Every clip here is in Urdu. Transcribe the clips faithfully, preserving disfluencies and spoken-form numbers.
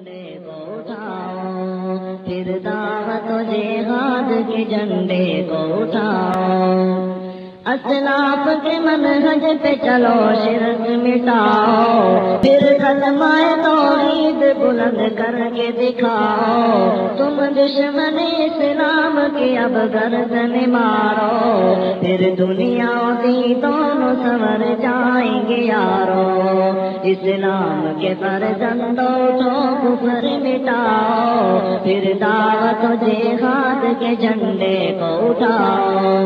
جھنڈے کو اٹھاؤ، پھر دعوت و جہاد کے جھنڈے کو اٹھاؤ، اسلاف کے منہج پہ چلو شرک مٹاؤ، پھر کلمہ توحید بلند کر کے دکھاؤ، تم دشمن اسلام کی اب گردن مارو، پھر دنیا دی دونوں سنور جائیں گے یارو، اسلام کے فرزندوں اٹھو کفر مٹاؤ، پھر دعوت و جہاد کے جھنڈے کو اٹھاؤ،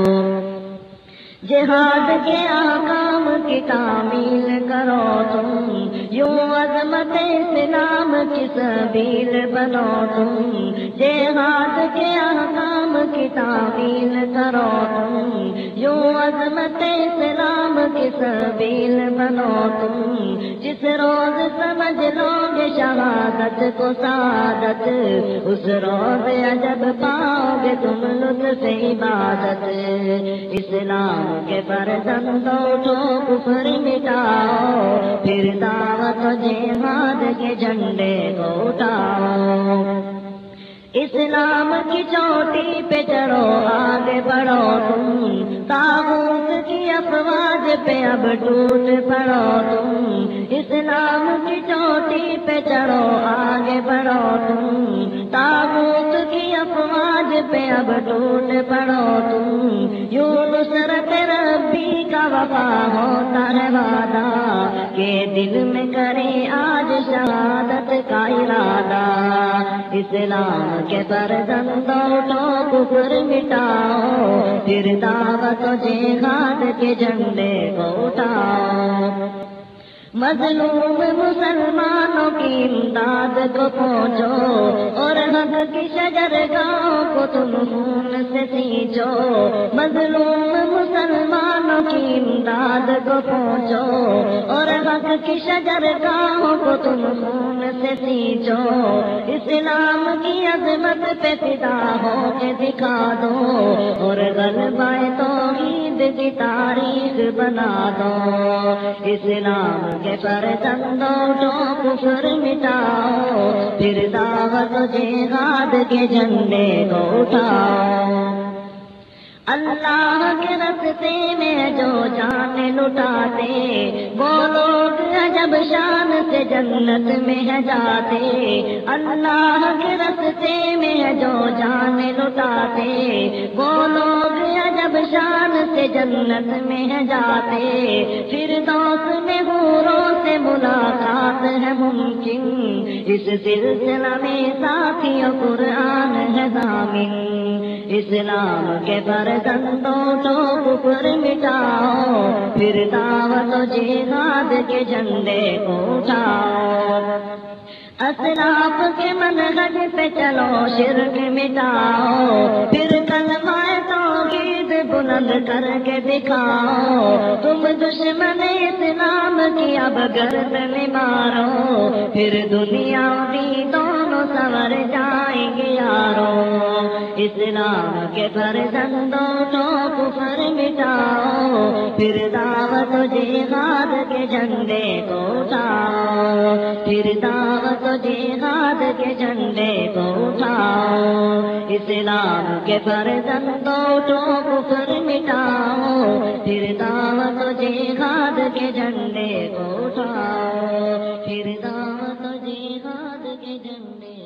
جہاد کے احکام کی تعمیل کرو تم، یوں عظمت اسلام کی سبیل بنو تم، جہاد کے احکام کی تعمیل کرو تم، یوں عظمت اسلام کی سبیل بنو تم، جس روز سمجھ لو گے شہادت کو سعادت، اس روز عجب پاؤ گے تم لطف عبادت، اسلام کے فرزندوں اٹھو کفر مٹاؤ، پھر دعوت و جہاد کے جھنڈے کو اٹھاؤ، اسلام کی چوٹی پہ چڑھو آگے بڑھو تم، طاغوت کی افواج پہ اب ٹوٹ پڑو تم، اسلام کی چوٹی پہ چڑھو آگے بڑھو تم، طاغوت کی افواج پہ اب ٹوٹ پڑو تم، یوں نصرت ربی کا وفا ہوتا ہے وعدہ، کہ دل میں کرے آج شہادت کا ارادہ، اسلام کے فرزندوں اٹھو کفر مٹاؤ، پھر دعوت و جہاد کے جھنڈے کو اٹھاؤ، مظلوم مسلمانوں کی امداد کو پہنچو، اور حق کی شجرگاہوں کو تم خون سے سینچو، مظلوم مسلمانوں کی امداد کو پہنچو، اور حق کی شجرگاہوں کو تم خون سے سینچو، اسلام کی عظمت پہ فدا ہو کے دکھا دو، اور غلبہ توحید کی تاریخ بنا دو، اسلام کے فرزندوں اٹھو کفر مٹاؤ، پھر دعوت و جہاد کے جھنڈے کو اٹھاؤ، اللہ کے راستے میں جو جان لٹاتے، وہ لوگ عجب شان سے جنت میں ہے جاتے، اللہ کے راستے میں جو جان لٹاتے، وہ لوگ عجب شان سے جنت میں ہے جاتے، فردوس میں حوروں سے ملاقات ہے ممکن، اس سلسلہ میں ساتھیوں قرآن ہے ضامن، اسلام کے فرزندوں اٹھو کفر مٹاؤ، پھر دعوت و جہاد کے جھنڈے کو اٹھاؤ، اسلاف کے منہج پہ چلو شرک مٹاؤ، پھر کلمہ توحید بلند کر کے دکھاؤ، تم دشمن اسلام کی اب گردن مارو، پھر دنیا دی دونوں سنور جائیں گے یارو، اسلام کے فرزندوں اٹھو کفر مٹاؤ، پھر دعوت و جہاد کے جھنڈے کو اٹھاؤ، پھر دعوت و جہاد کے جھنڈے کو اٹھاؤ، اسلام کے فرزندوں اٹھو کفر مٹاؤ، پھر دعوت و جہاد کے جھنڈے کو اٹھاؤ، پھر دعوت و جہاد کے جھنڈے